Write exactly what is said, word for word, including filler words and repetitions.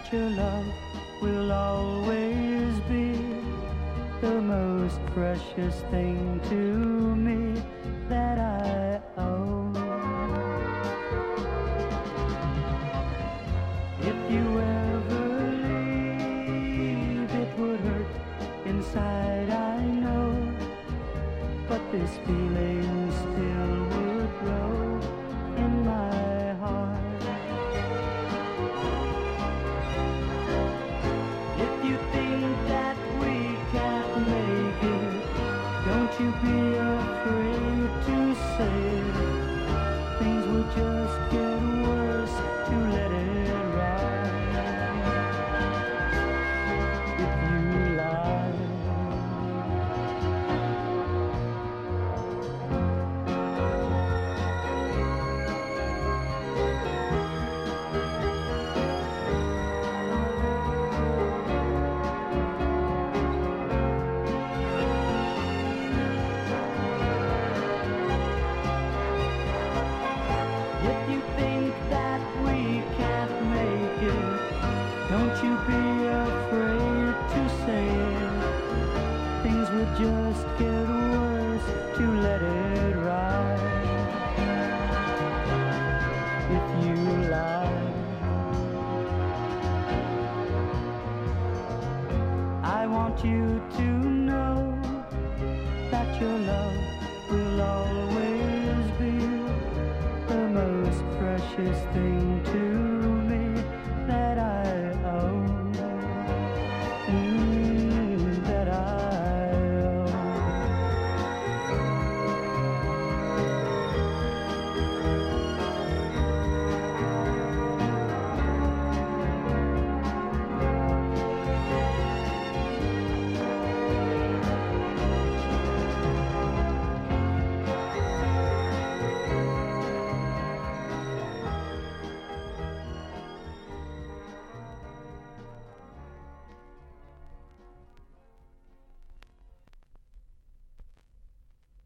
that your love will always be the most precious thing to me that I own. If you ever leave, it would hurt inside, I know, but this feeling still would grow in my heart. If you think that we can't make it, don't you be afraid to say it. Things will just get worse to let it ride. If you lie, if you think that we can't make it, don't you be afraid to say it. Things would just get worse to let it ride. If you lie, I want you to know that your love will always